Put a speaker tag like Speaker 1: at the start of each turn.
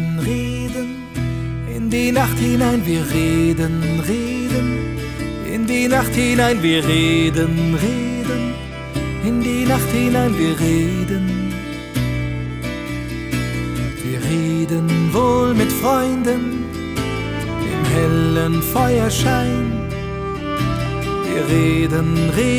Speaker 1: reden, in die Nacht hinein wir reden, in die Nacht hinein wir reden, in die Nacht hinein wir reden. Wir reden wohl mit Freunden im hellen Feuerschein. Wir reden